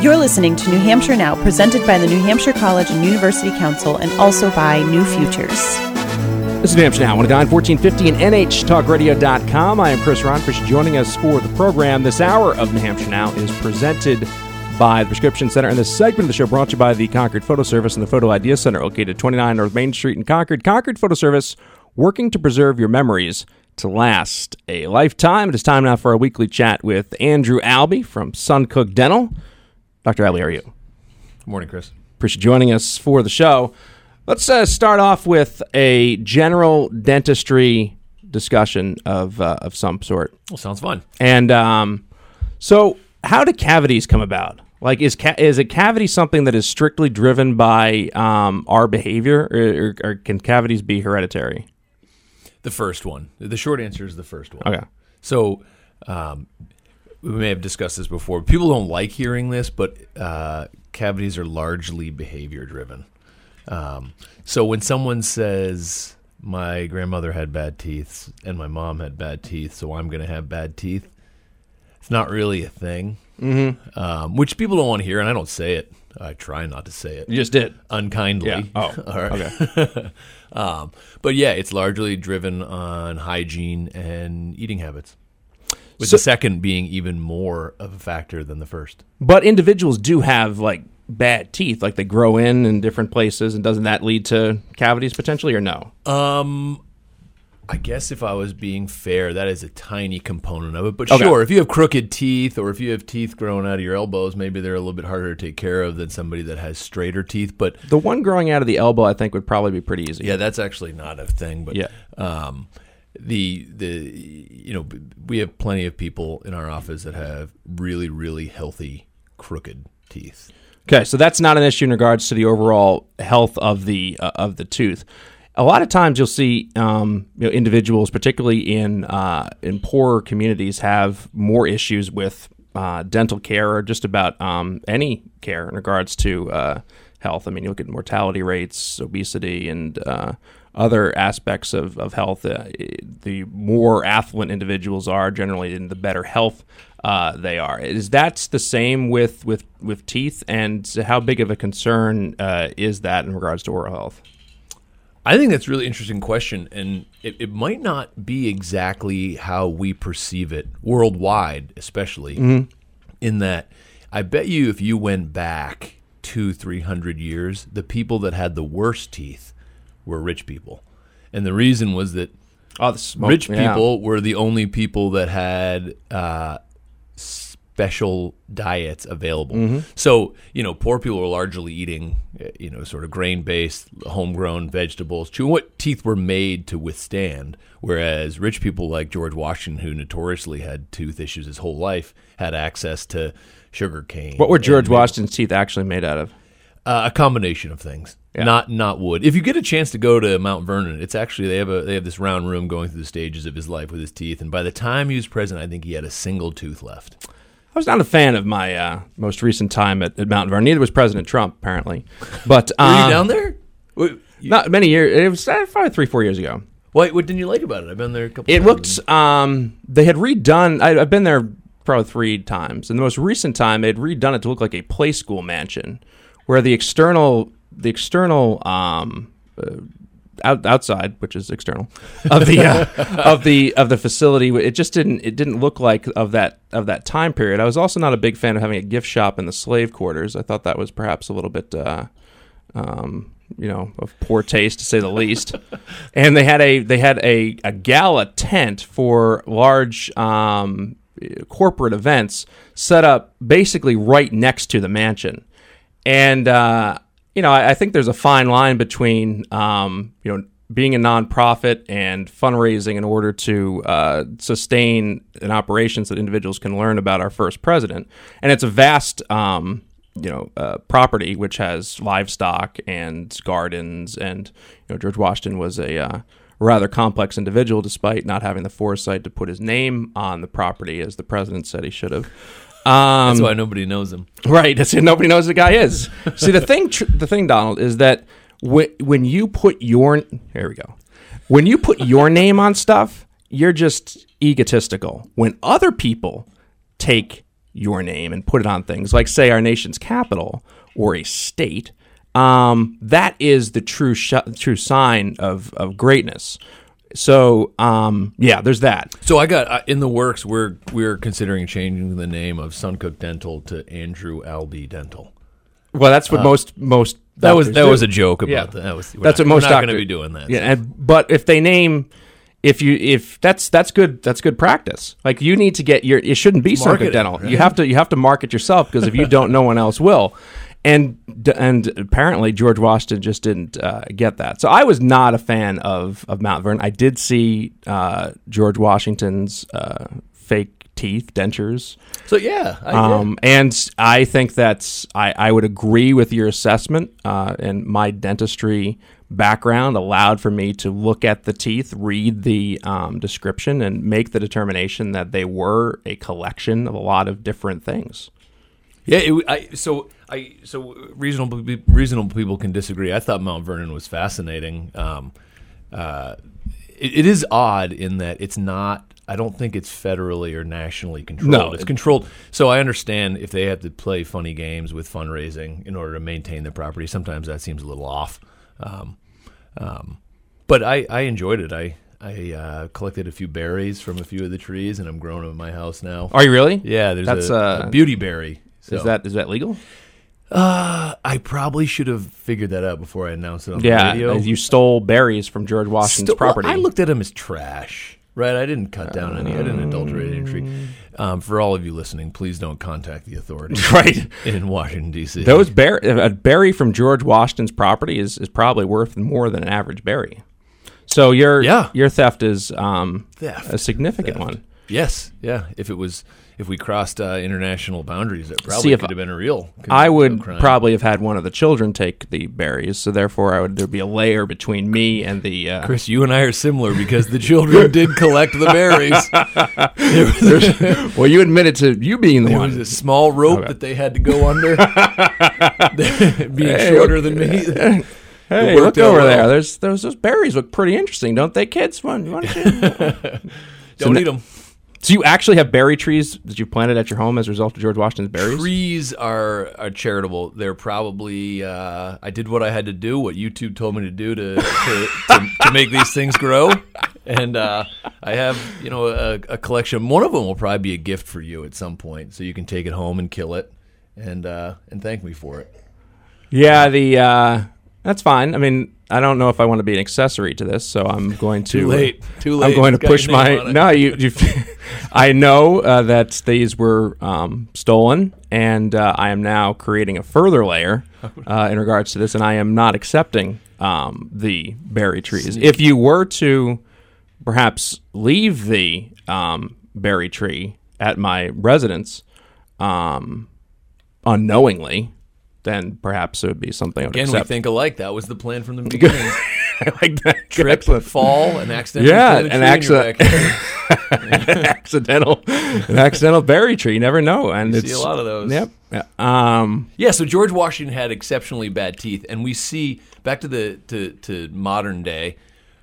You're listening to New Hampshire Now, presented by the New Hampshire College and University Council and also by New Futures. This is New Hampshire Now, 1450 and NHTalkRadio.com. I am Chris Ron. Appreciate joining us for the program. This hour of New Hampshire Now is presented by the Prescription Center, and this segment of the show brought to you by the Concord Photo Service and the Photo Idea Center, located at 29 North Main Street in Concord. Concord Photo Service, working to preserve your memories to last a lifetime. It is time now for a weekly chat with Andrew Albee from Suncook Dental. Dr. Albee, how are you? Good morning, Chris. Appreciate joining us for the show. Let's start off with a general dentistry discussion of some sort. Well, sounds fun. And so how do cavities come about? Like, is a cavity something that is strictly driven by our behavior, or can cavities be hereditary? The first one. The short answer is the first one. Okay. So we may have discussed this before. People don't like hearing this, but cavities are largely behavior-driven. So when someone says, my grandmother had bad teeth and my mom had bad teeth, so I'm going to have bad teeth, it's not really a thing, which people don't want to hear, and I don't say it. I try not to say it. You just did. Unkindly. Yeah. Oh, all right. Okay. But yeah, it's largely driven on hygiene and eating habits, with the second being even more of a factor than the first. But individuals do have, like, bad teeth, like they grow in different places, and doesn't that lead to cavities potentially, or no? I guess if I was being fair, that is a tiny component of it. But Okay. sure, if you have crooked teeth or if you have teeth growing out of your elbows, maybe they're a little bit harder to take care of than somebody that has straighter teeth. But The one growing out of the elbow, I think, would probably be pretty easy. yeah, that's actually not a thing. But Yeah. we have plenty of people in our office that have really, really healthy crooked teeth. Okay, so that's not an issue in regards to the overall health of the tooth. A lot of times you'll see individuals, particularly in poorer communities, have more issues with dental care or just about any care in regards to health. I mean, you look at mortality rates, obesity, and other aspects of health. The more affluent individuals are, generally, in the better health they are. Is that the same with teeth? And how big of a concern is that in regards to oral health? I think that's a really interesting question, and it might not be exactly how we perceive it worldwide, especially, in that I bet you if you went back 200-300 years, the people that had the worst teeth were rich people. And the reason was that rich people were the only people that had special diets available. So, poor people were largely eating, sort of grain-based, homegrown vegetables, chewing what teeth were made to withstand, whereas rich people like George Washington, who notoriously had tooth issues his whole life, had access to sugar cane. What were George Washington's teeth actually made out of? A combination of things, not wood. If you get a chance to go to Mount Vernon, it's actually they have this round room going through the stages of his life with his teeth, and by the time he was president, I think he had a single tooth left. I was not a fan of my most recent time at Mount Vernon. Neither was President Trump, apparently. But were you down there? Not many years. It was probably 3-4 years ago. What didn't you like about it? I've been there a couple times. It looked, they had redone, I've been there probably 3 times. And the most recent time, they'd redone it to look like a play school mansion, where the external outside, which is external, of the facility, it just didn't look like of that time period. I was also not a big fan of having a gift shop in the slave quarters. I thought that was perhaps a little bit of poor taste, to say the least. And they had a gala tent for large corporate events set up basically right next to the mansion. And I think there's a fine line between being a nonprofit and fundraising in order to sustain an operation so that individuals can learn about our first president. And it's a vast property which has livestock and gardens, and George Washington was a rather complex individual, despite not having the foresight to put his name on the property as the president said he should have. That's why nobody knows him. Right. That's nobody knows who the guy is. See, the thing, Donald, is that when you put your name on stuff, you're just egotistical. When other people take your name and put it on things like, say, our nation's capital or a state, that is the true sign of greatness. So, there's that. So I got in the works. We're considering changing the name of Suncook Dental to Andrew Albee Dental. Well, that's what most that was doctors do. was a joke about Yeah. that. That's what most we're not doctors going to be doing that. Yeah, but if they name, if that's good practice. Like, you need to get it shouldn't be Market Suncook it, Dental. right? You have to market yourself, because if you don't, no one else will. And apparently George Washington just didn't get that. So I was not a fan of Mount Vernon. I did see George Washington's fake teeth, dentures. So yeah, I did. And I think I would agree with your assessment. And my dentistry background allowed for me to look at the teeth, read the description, and make the determination that they were a collection of a lot of different things. Yeah, so reasonable people can disagree. I thought Mount Vernon was fascinating. It is odd in that it's not. I don't think it's federally or nationally controlled. No, it's controlled. So I understand if they have to play funny games with fundraising in order to maintain the property. Sometimes that seems a little off. But I enjoyed it. I collected a few berries from a few of the trees, and I'm growing them in my house now. Are you really? Yeah, there's That's a beauty berry. So. Is that legal? I probably should have figured that out before I announced it on the radio. You stole berries from George Washington's property. Well, I looked at them as trash, right? I didn't cut down any. I didn't adulterate any tree. For all of you listening, please don't contact the authorities right in Washington, D.C. A berry from George Washington's property is probably worth more than an average berry. So your theft is a significant one. Yes, yeah. If we crossed international boundaries, it probably could have been a real. I would crime. probably have had one of the children take the berries, so therefore there'd be a layer between me and the. Chris, you and I are similar because the children did collect the berries. Well, you admitted to you being the there one. was a small rope that they had to go under, being shorter than me. Hey, look over there. Those berries look pretty interesting, don't they, kids? Why don't you? Don't eat them. So you actually have berry trees that you planted at your home as a result of George Washington's berries? Trees are charitable. They're probably I did what I had to do, what YouTube told me to do to make these things grow, and I have a collection. One of them will probably be a gift for you at some point, so you can take it home and kill it, and thank me for it. Yeah, that's fine. I mean, I don't know if I want to be an accessory to this, so I'm going to. Too late. I'm going to push my. No, you. I know that these were stolen, and I am now creating a further layer in regards to this, and I am not accepting the berry trees. If you were to perhaps leave the berry tree at my residence unknowingly, then perhaps it would be something I would Again, accept. we think alike. That was the plan from the beginning. I like that. Trip, Excellent. fall, and accidentally plant a tree in your backyard. an accidental berry tree. You never know, and You it's see a lot of those. Yep. Yeah. So George Washington had exceptionally bad teeth, and we see back to to modern day.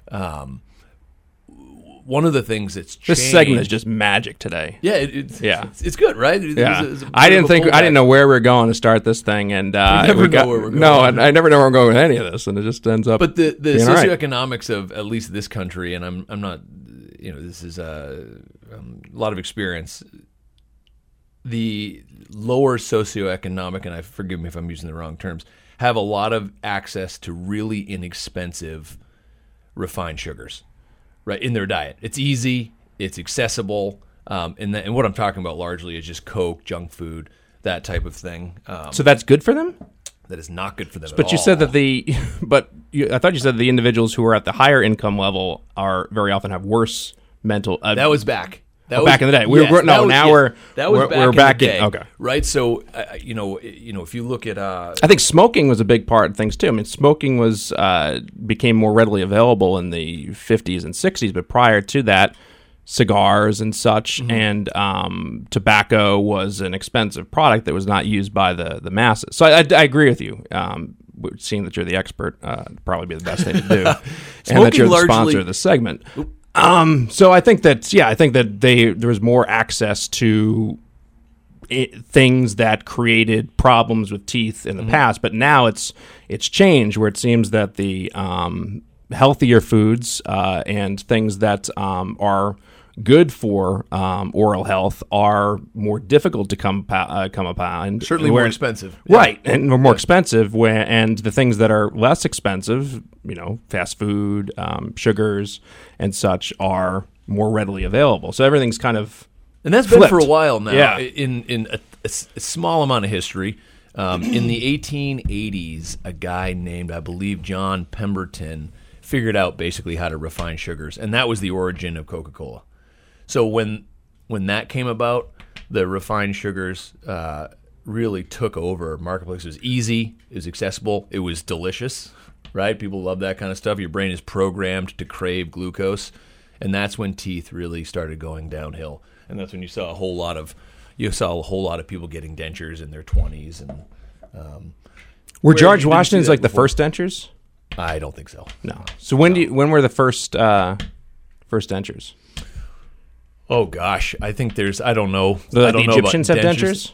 One of the things that's changed. This segment is just magic today. Yeah, it's good, right? Yeah. I didn't know where we were going to start this thing, and never know where we're going. No, I never know where I'm going with any of this, and it just ends up. But the being all right. socioeconomics of at least this country, and I'm not, this is a lot of experience. The lower socioeconomic, and forgive me if I'm using the wrong terms, have a lot of access to really inexpensive refined sugars. Right, in their diet. It's easy, it's accessible, and what I'm talking about largely is just Coke, junk food, that type of thing. So that's good for them? That is not good for them But at you all. said that I thought you said the individuals who are at the higher income level are very often have worse mental. That was back. Back in the day. We're back in in. Okay. Right. So if you look at, I think smoking was a big part of things too. I mean, smoking became more readily available in the 50s and 60s, but prior to that, cigars and such and tobacco was an expensive product that was not used by the masses. So I agree with you. Seeing that you're the expert, probably be the best thing to do, and that you're the sponsor of the segment. So I think that there was more access to things that created problems with teeth in the past. But now it's changed, where it seems that the healthier foods and things that are good for oral health are more difficult to come upon. Certainly more expensive. Right, and more expensive. And the things that are less expensive, fast food, sugars, and such, are more readily available. So everything's kind of and that's flipped. been for a while now. Yeah. In a small amount of history. In the 1880s, a guy named, I believe, John Pemberton figured out basically how to refine sugars, and that was the origin of Coca-Cola. So when that came about, the refined sugars really took over. Marketplace. It was easy, it was accessible, it was delicious, right? People love that kind of stuff. Your brain is programmed to crave glucose, and that's when teeth really started going downhill. And that's when you saw a whole lot of people getting dentures in their 20s. And were George Washington's like the first dentures? I don't think so. No. So when were the first dentures? Oh gosh, I think I don't know. The Egyptians have dentures?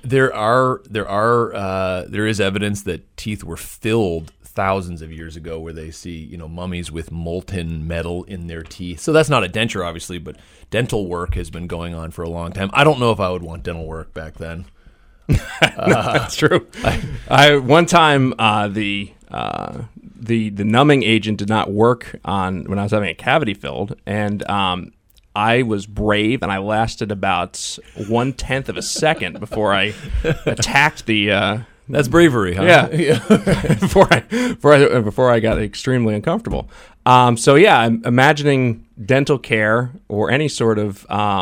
There is evidence that teeth were filled thousands of years ago, where they see mummies with molten metal in their teeth. So that's not a denture, obviously, but dental work has been going on for a long time. I don't know if I would want dental work back then. That's true. I one time the numbing agent did not work when I was having a cavity filled, and I was brave, and I lasted about 1/10 of a second before I attacked the. That's bravery, huh? Yeah. before I got extremely uncomfortable. So yeah, I'm imagining dental care or any sort of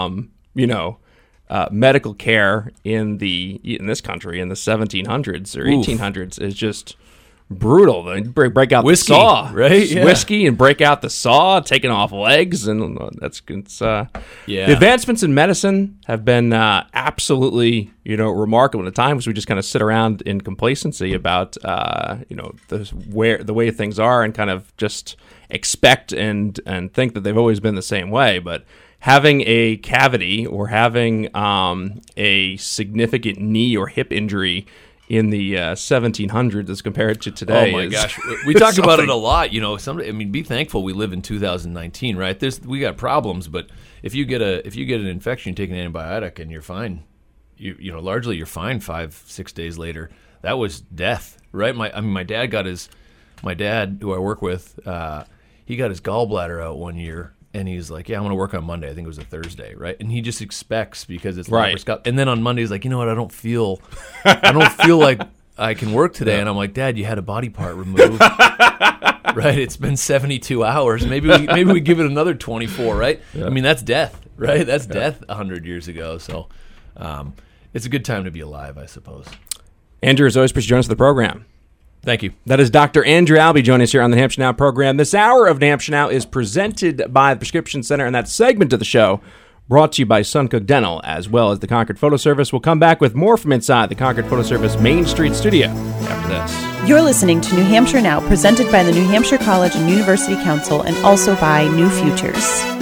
medical care in this country in the 1700s or 1800s is just brutal. They break out whiskey, the saw, right? Yeah. Whiskey, and break out the saw, taking off legs, and the advancements in medicine have been absolutely remarkable. At times we just kind of sit around in complacency about the way things are, and kind of just expect and think that they've always been the same way. But having a cavity or having a significant knee or hip injury in the 1700s as compared to today. Oh my gosh, we talk about it a lot. Be thankful we live in 2019, right? We got problems, but if you get an infection, you take an antibiotic, and you're fine. Largely you're fine 5-6 days later. That was death, right? My dad, who I work with, he got his gallbladder out one year. And he's like, yeah, I'm going to work on Monday. I think it was a Thursday, right? And he just expects, because it's laparoscopic. And then on Monday, he's like, you know what? I don't feel like I can work today. Yeah. And I'm like, Dad, you had a body part removed, right? It's been 72 hours. Maybe we give it another 24, right? Yeah. I mean, that's death, right? That's death 100 years ago. So it's a good time to be alive, I suppose. Andrew, as always, please join us for the program. Thank you. That is Dr. Andrew Albee joining us here on the New Hampshire Now program. This hour of New Hampshire Now is presented by the Prescription Center, and that segment of the show brought to you by Suncook Dental, as well as the Concord Photo Service. We'll come back with more from inside the Concord Photo Service Main Street studio after this. You're listening to New Hampshire Now, presented by the New Hampshire College and University Council, and also by New Futures.